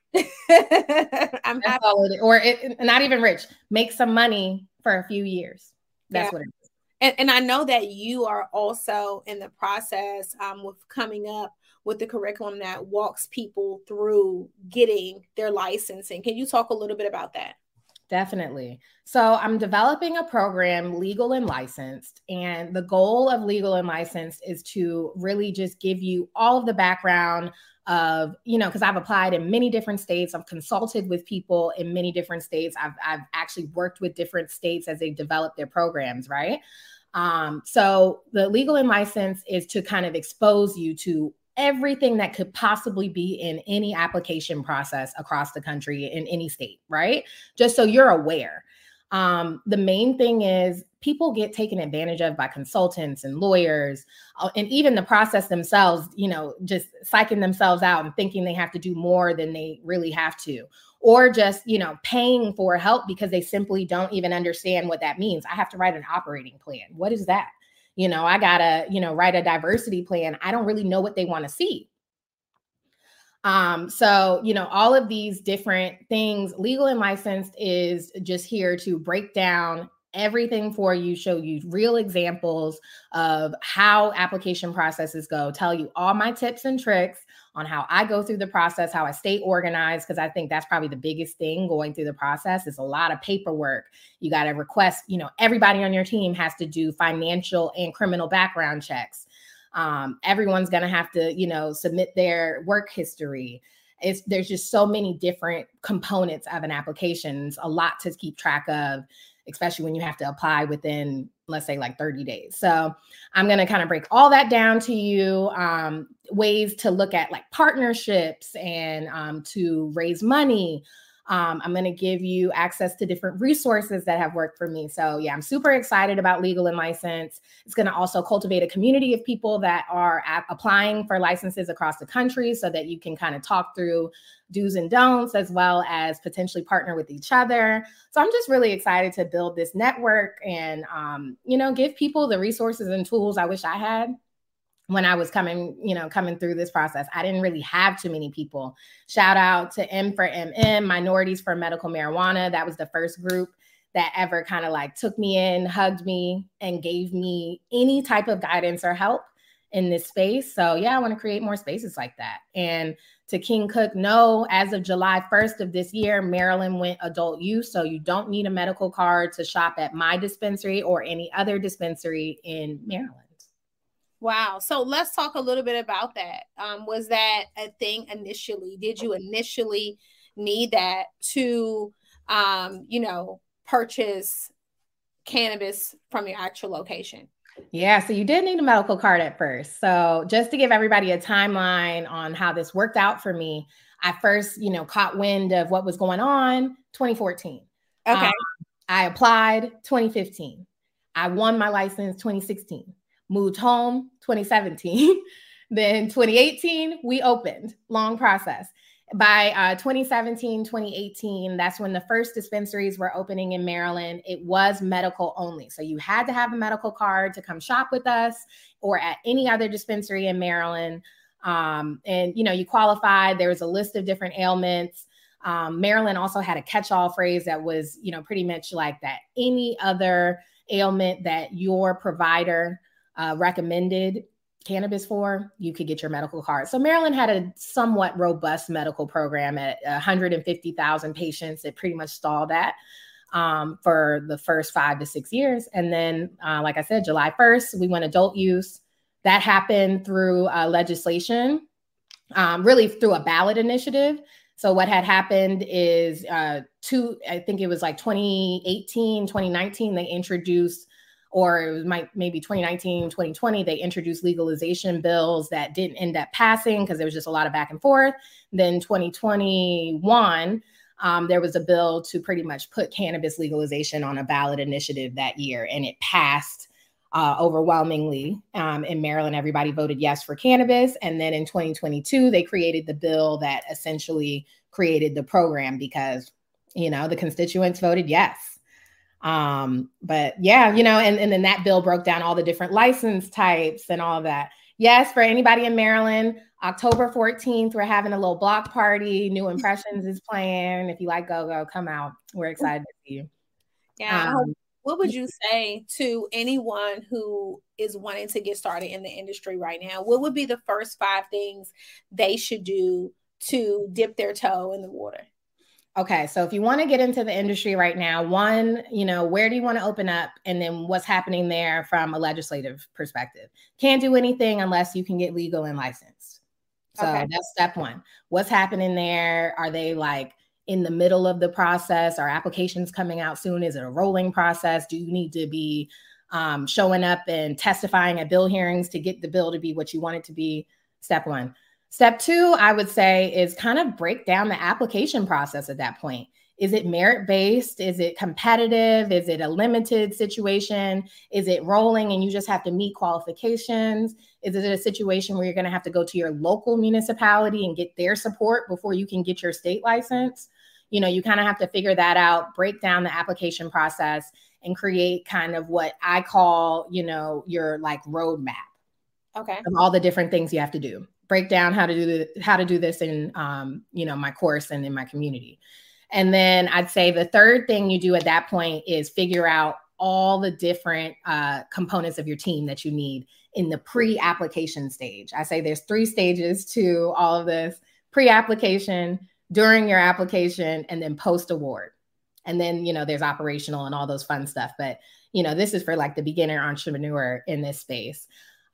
I'm That's all it is. Or it, not even rich, make some money for a few years. That's yeah. what it is. And, and I know that you are also in the process um, with coming up with the curriculum that walks people through getting their licensing. Can you talk a little bit about that? Definitely. So I'm developing a program, Legal and Licensed, and the goal of Legal and Licensed is to really just give you all of the background of, you know, because I've applied in many different states. I've consulted with people in many different states. I've, I've actually worked with different states as they develop their programs, right? Um, so the Legal and Licensed is to kind of expose you to everything that could possibly be in any application process across the country in any state, right? Just so you're aware. Um, the main thing is people get taken advantage of by consultants and lawyers, uh, and even the process themselves, you know, just psyching themselves out and thinking they have to do more than they really have to, or just, you know, paying for help because they simply don't even understand what that means. I have to write an operating plan. What is that? You know, I gotta, you know, write a diversity plan. I don't really know what they want to see. Um, so, you know, all of these different things, Legal and Licensed is just here to break down everything for you, show you real examples of how application processes go, tell you all my tips and tricks on how I go through the process, how I stay organized, because I think that's probably the biggest thing going through the process is a lot of paperwork. You got to request, you know, everybody on your team has to do financial and criminal background checks. Um, everyone's going to have to, you know, submit their work history. It's, there's just so many different components of an application. It's a lot to keep track of, especially when you have to apply within, let's say, like thirty days. So I'm going to kind of break all that down to you, um, ways to look at like partnerships and um, to raise money. Um, I'm going to give you access to different resources that have worked for me. So yeah, I'm super excited about Legal and Licensed. It's going to also cultivate a community of people that are at applying for licenses across the country so that you can kind of talk through do's and don'ts, as well as potentially partner with each other. So I'm just really excited to build this network and, um, you know, give people the resources and tools I wish I had when I was coming, you know, coming through this process. I didn't really have too many people. Shout out to M for M M, Minorities for Medical Marijuana. That was the first group that ever kind of like took me in, hugged me, and gave me any type of guidance or help in this space. So yeah, I want to create more spaces like that. And to King Cook, no, as of July first of this year, Maryland went adult use. So you don't need a medical card to shop at my dispensary or any other dispensary in Maryland. Wow. So let's talk a little bit about that. Um, was that a thing initially? Did you initially need that to, um, you know, purchase cannabis from your actual location? Yeah, so you did need a medical card at first. So just to give everybody a timeline on how this worked out for me, I first, you know, caught wind of what was going on twenty fourteen. Okay. Um, I applied twenty fifteen. I won my license twenty sixteen. Moved home twenty seventeen. Then twenty eighteen, we opened. Long process. by uh, twenty seventeen, twenty eighteen, that's when the first dispensaries were opening in Maryland. It was medical only. So you had to have a medical card to come shop with us or at any other dispensary in Maryland. Um, and, you know, you qualified. There was a list of different ailments. Um, Maryland also had a catch-all phrase that was, you know, pretty much like that. Any other ailment that your provider uh, recommended cannabis for, you could get your medical card. So Maryland had a somewhat robust medical program at one hundred fifty thousand patients. It pretty much stalled that um, for the first five to six years. And then, uh, like I said, July first, we went adult use. That happened through uh, legislation, um, really through a ballot initiative. So what had happened is uh, two, I think it was like twenty eighteen, twenty nineteen, they introduced or it was might, maybe twenty nineteen, twenty twenty, they introduced legalization bills that didn't end up passing because there was just a lot of back and forth. Then twenty twenty-one, um, there was a bill to pretty much put cannabis legalization on a ballot initiative that year, and it passed uh, overwhelmingly. Um, in Maryland, everybody voted yes for cannabis. And then in twenty twenty-two, they created the bill that essentially created the program because, you know, the constituents voted yes. Um, but yeah, you know, and, and then that bill broke down all the different license types and all of that. Yes, for anybody in Maryland, October fourteenth, we're having a little block party. New Impressions is playing. If you like go-go, come out. We're excited to see you. Yeah. Um, what would you say to anyone who is wanting to get started in the industry right now? What would be the first five things they should do to dip their toe in the water? Okay, so if you want to get into the industry right now, one, you know, where do you want to open up? And then what's happening there from a legislative perspective? Can't do anything unless you can get legal and licensed. So okay. That's step one. What's happening there? Are they like in the middle of the process? Are applications coming out soon? Is it a rolling process? Do you need to be um, showing up and testifying at bill hearings to get the bill to be what you want it to be? Step one. Step two, I would say, is kind of break down the application process at that point. Is it merit-based? Is it competitive? Is it a limited situation? Is it rolling and you just have to meet qualifications? Is it a situation where you're going to have to go to your local municipality and get their support before you can get your state license? You know, you kind of have to figure that out, break down the application process, and create kind of what I call, you know, your like roadmap. Okay. Of all the different things you have to do. Break down how to do the, how to do this in, um, you know, my course and in my community. And then I'd say the third thing you do at that point is figure out all the different uh, components of your team that you need in the pre-application stage. I say there's three stages to all of this: pre-application, during your application, and then post-award. And then, you know, there's operational and all those fun stuff. But, you know, this is for like the beginner entrepreneur in this space.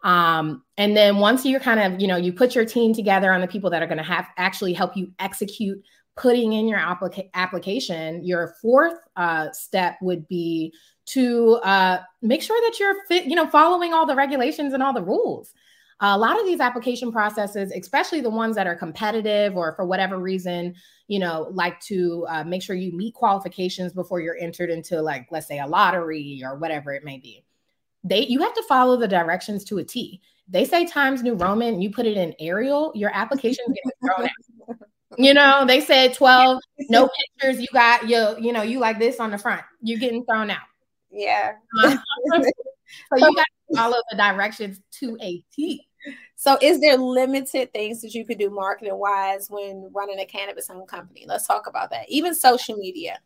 Um, and then once you're kind of, you know, you put your team together on the people that are going to have actually help you execute putting in your applica- application, your fourth uh, step would be to uh, make sure that you're fit, you know, following all the regulations and all the rules. Uh, a lot of these application processes, especially the ones that are competitive or for whatever reason, you know, like to uh, make sure you meet qualifications before you're entered into, like, let's say a lottery or whatever it may be. They, you have to follow the directions to a T. They say Times New Roman, you put it in Arial, your application is getting thrown out. You know, they said twelve, no pictures. You got your, you know, you like this on the front. You're getting thrown out. Yeah. Uh, so you got to follow the directions to a T. So is there limited things that you could do marketing wise when running a cannabis owned company? Let's talk about that. Even social media.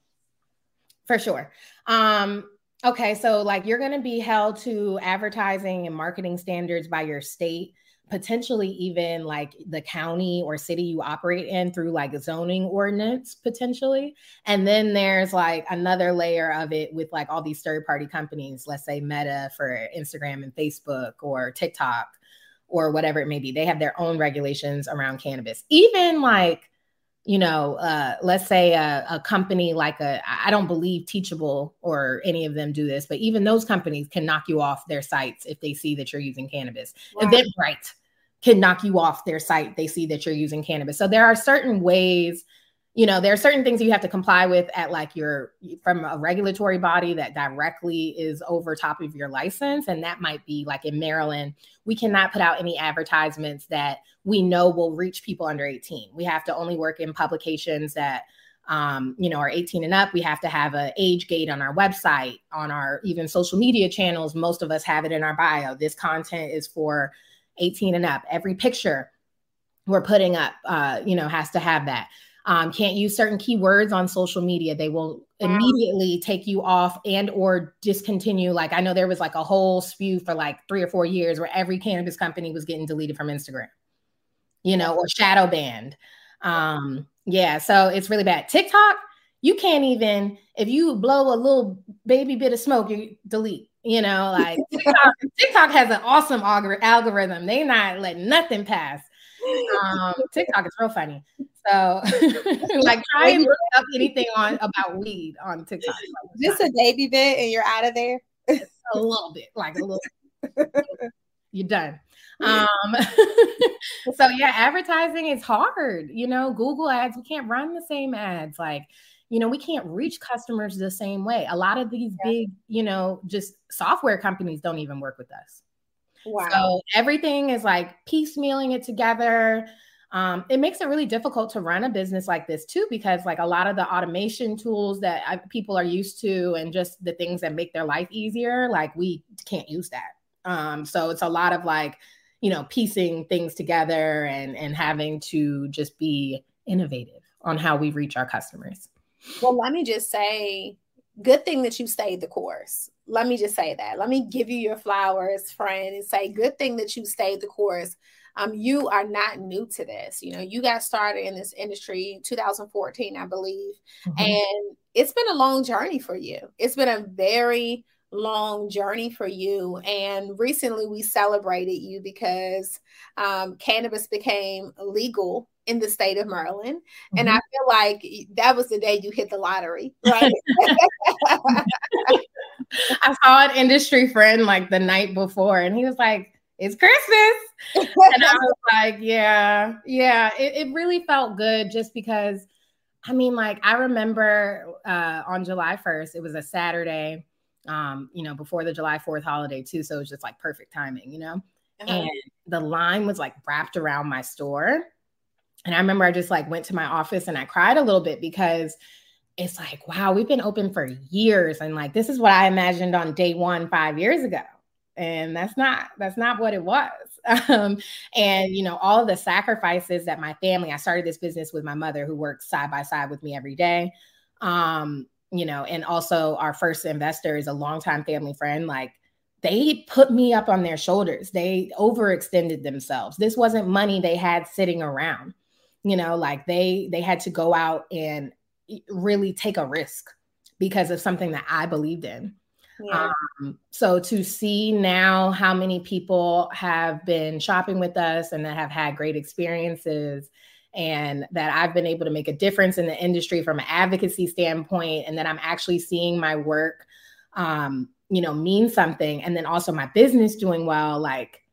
For sure. Um, Okay, so like you're going to be held to advertising and marketing standards by your state, potentially even like the county or city you operate in through like a zoning ordinance potentially. And then there's like another layer of it with like all these third party companies, let's say Meta for Instagram and Facebook or TikTok or whatever it may be. They have their own regulations around cannabis. Even like, you know, uh, let's say a, a company like a, I don't believe Teachable or any of them do this, but even those companies can knock you off their sites if they see that you're using cannabis. Wow. Eventbrite can knock you off their site. They see that you're using cannabis. So there are certain ways you know, there are certain things you have to comply with at like your, from a regulatory body that directly is over top of your license. And that might be like in Maryland, we cannot put out any advertisements that we know will reach people under eighteen. We have to only work in publications that, um, you know, are eighteen and up. We have to have an age gate on our website, on our even social media channels. Most of us have it in our bio. This content is for eighteen and up. Every picture we're putting up, uh, you know, has to have that. Um, can't use certain keywords on social media. They will immediately take you off and or discontinue. Like I know there was like a whole spew for like three or four years where every cannabis company was getting deleted from Instagram, you know, or shadow banned. Um, yeah, so it's really bad. TikTok, you can't even, if you blow a little baby bit of smoke, you delete, you know, like TikTok, TikTok has an awesome algor- algorithm. They not letting nothing pass. Um, TikTok is real funny. So like try and look up anything on about weed on TikTok. Just a baby bit and you're out of there. A little bit, like a little you're done. Um so yeah, advertising is hard. You know, Google ads, we can't run the same ads. Like, you know, we can't reach customers the same way. A lot of these yeah. big, you know, just software companies don't even work with us. Wow. So everything is like piecemealing it together. Um, it makes it really difficult to run a business like this too, because like a lot of the automation tools that I, people are used to and just the things that make their life easier, like we can't use that. Um, so it's a lot of like, you know, piecing things together and, and having to just be innovative on how we reach our customers. Well, let me just say, good thing that you stayed the course. Let me just say that. Let me give you your flowers, friend, and say, good thing that you stayed the course. Um, you are not new to this. You know, you got started in this industry in two thousand fourteen, I believe. Mm-hmm. And it's been a long journey for you. It's been a very long journey for you. And recently we celebrated you because um, cannabis became legal in the state of Maryland. Mm-hmm. And I feel like that was the day you hit the lottery, right? I saw an industry friend like the night before and he was like, it's Christmas. And I was like, yeah, yeah, it, it really felt good just because, I mean, like I remember uh, on July first, it was a Saturday, um, you know, before the July fourth holiday too. So it was just like perfect timing, you know, uh-huh. And the line was like wrapped around my store. And I remember I just like went to my office and I cried a little bit because it's like, wow, we've been open for years. And like, this is what I imagined on day one, five years ago. And that's not, that's not what it was. Um, and, you know, all of the sacrifices that my family, I started this business with my mother who works side by side with me every day. Um, you know, and also our first investor is a longtime family friend. Like they put me up on their shoulders. They overextended themselves. This wasn't money they had sitting around, you know, like they, they had to go out and really take a risk because of something that I believed in. Yeah. Um, so to see now how many people have been shopping with us and that have had great experiences and that I've been able to make a difference in the industry from an advocacy standpoint, and that I'm actually seeing my work, um, you know, mean something. And then also my business doing well, like,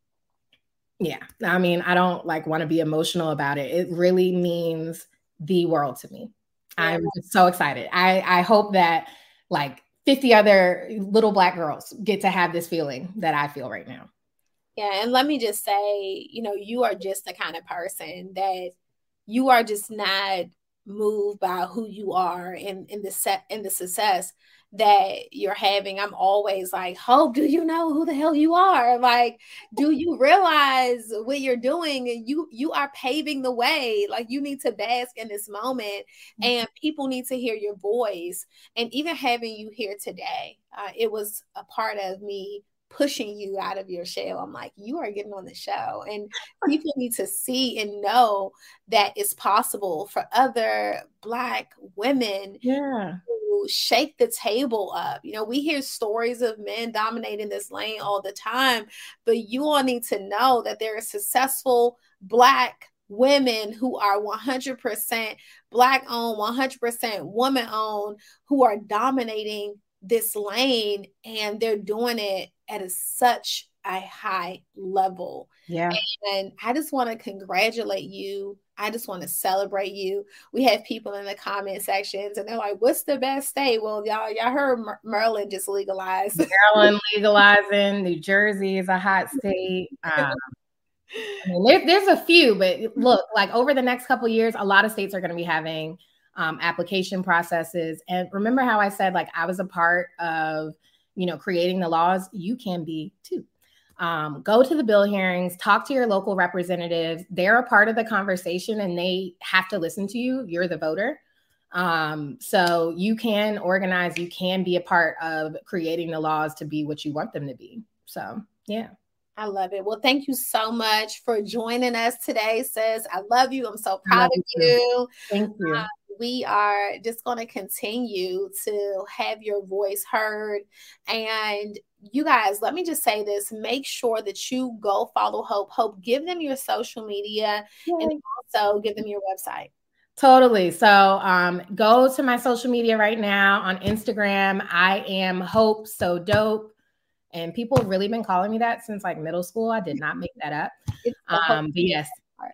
yeah, I mean, I don't like want to be emotional about it. It really means the world to me. Yeah. I'm just so excited. I, I hope that like fifty other little Black girls get to have this feeling that I feel right now. Yeah. And let me just say, you know, you are just the kind of person that you are just not moved by who you are and in the set in the success that you're having. I'm always like, Hope, do you know who the hell you are? Like, do you realize what you're doing? And you you are paving the way. Like, you need to bask in this moment, and people need to hear your voice. And even having you here today, uh, it was a part of me pushing you out of your shell. I'm like, you are getting on the show, and people need to see and know that it's possible for other Black women yeah. to shake the table up. You know, we hear stories of men dominating this lane all the time, but you all need to know that there are successful Black women who are one hundred percent Black owned, one hundred percent woman owned, who are dominating this lane, and they're doing it at a, such a high level. Yeah. And I just want to congratulate you. I just want to celebrate you. We have people in the comment sections and they're like, what's the best state? Well, y'all, y'all heard Mer- Maryland just legalized. Maryland legalizing. New Jersey is a hot state. Um, I mean, there, there's a few, but look, like over the next couple of years, a lot of states are going to be having um, application processes. And remember how I said, like, I was a part of, you know, creating the laws. You can be too. Um, go to the bill hearings, talk to your local representatives. They're a part of the conversation and they have to listen to you. You're the voter. Um, so you can organize, you can be a part of creating the laws to be what you want them to be. So, yeah. I love it. Well, thank you so much for joining us today, sis. I love you. I'm so proud of you. you. Thank you. Uh, we are just going to continue to have your voice heard. And you guys, let me just say this. Make sure that you go follow Hope. Hope, give them your social media Yay. And also give them your website. Totally. So um, go to my social media right now on Instagram. I am Hope So Dope. And people have really been calling me that since like middle school. I did not make that up. Um, but yes,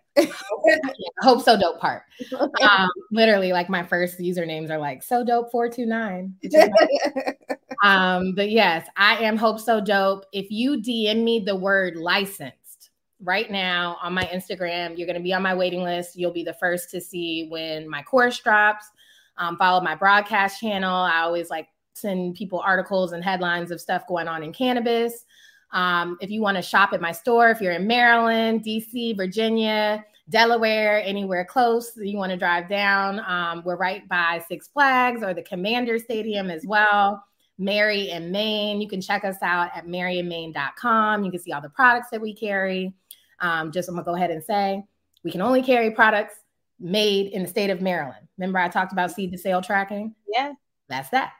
Hope So Dope part. Um, literally, like my first usernames are like So Dope four two nine. um, but yes, I am Hope So Dope. If you D M me the word licensed right now on my Instagram, you're going to be on my waiting list. You'll be the first to see when my course drops. Um, follow my broadcast channel. I always like send people articles and headlines of stuff going on in cannabis. Um, if you want to shop at my store, if you're in Maryland, D C, Virginia, Delaware, anywhere close, you want to drive down, um, we're right by Six Flags or the Commander Stadium as well. Mary and Main, you can check us out at mary and main dot com. You can see all the products that we carry. Um, just I'm gonna go ahead and say, we can only carry products made in the state of Maryland. Remember I talked about seed to sale tracking? Yeah. That's that.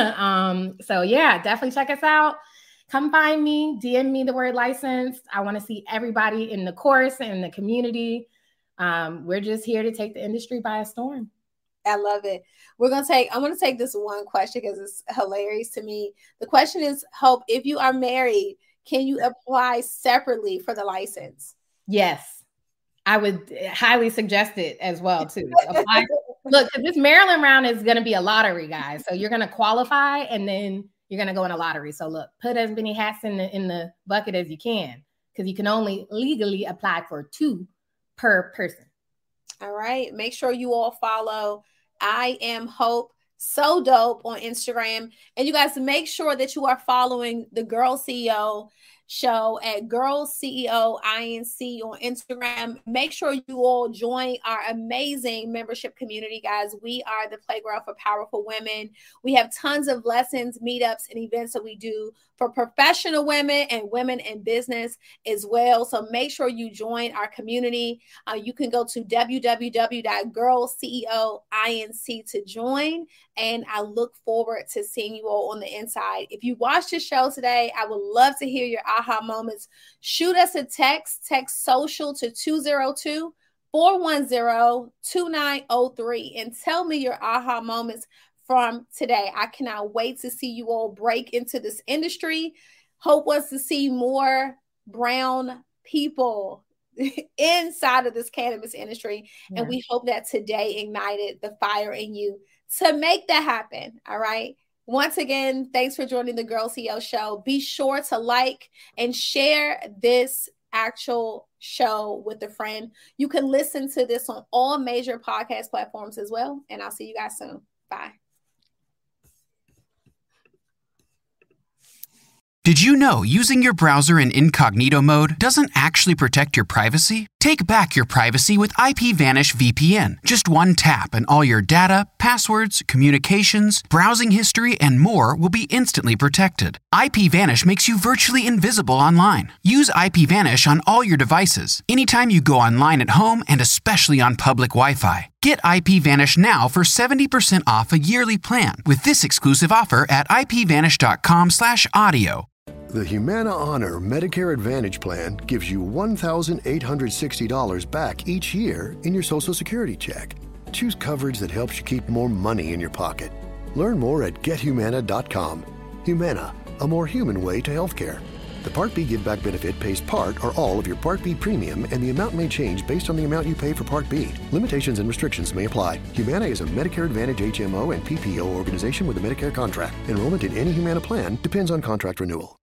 um, so yeah, definitely check us out. Come find me, D M me the word licensed. I want to see everybody in the course and in the community. Um, we're just here to take the industry by a storm. I love it. We're going to take, I'm going to take this one question because it's hilarious to me. The question is, Hope, if you are married, can you apply separately for the license? Yes. I would highly suggest it as well too. Apply Look, this Maryland round is going to be a lottery, guys. So you're going to qualify and then you're going to go in a lottery. So look, put as many hats in the in the bucket as you can because you can only legally apply for two per person. All right. Make sure you all follow I Am Hope So Dope on Instagram. And you guys make sure that you are following the Girl C E O show at Girl C E O Inc on Instagram. Make sure you all join our amazing membership community, guys. We are the playground for powerful women. We have tons of lessons, meetups, and events that we do for professional women and women in business as well. So make sure you join our community. Uh, you can go to w w w dot girl c e o inc to join. And I look forward to seeing you all on the inside. If you watched the show today, I would love to hear your aha moments. Shoot us a text, text social to two zero two, four one zero, two nine zero three and tell me your aha moments from today. I cannot wait to see you all break into this industry. Hope wants to see more brown people inside of this cannabis industry. Yeah. And we hope that today ignited the fire in you to make that happen. All right. Once again, thanks for joining the Girl C E O show. Be sure to like and share this actual show with a friend. You can listen to this on all major podcast platforms as well. And I'll see you guys soon. Bye. Did you know using your browser in incognito mode doesn't actually protect your privacy? Take back your privacy with IPVanish V P N. Just one tap and all your data, passwords, communications, browsing history, and more will be instantly protected. IPVanish makes you virtually invisible online. Use IPVanish on all your devices, anytime you go online at home and especially on public Wi-Fi. Get IPVanish now for seventy percent off a yearly plan with this exclusive offer at ipvanish.com slash audio. The Humana Honor Medicare Advantage Plan gives you one thousand eight hundred sixty dollars back each year in your Social Security check. Choose coverage that helps you keep more money in your pocket. Learn more at get humana dot com. Humana, a more human way to healthcare. The Part B Give Back benefit pays part or all of your Part B premium, and the amount may change based on the amount you pay for Part B. Limitations and restrictions may apply. Humana is a Medicare Advantage H M O and P P O organization with a Medicare contract. Enrollment in any Humana plan depends on contract renewal.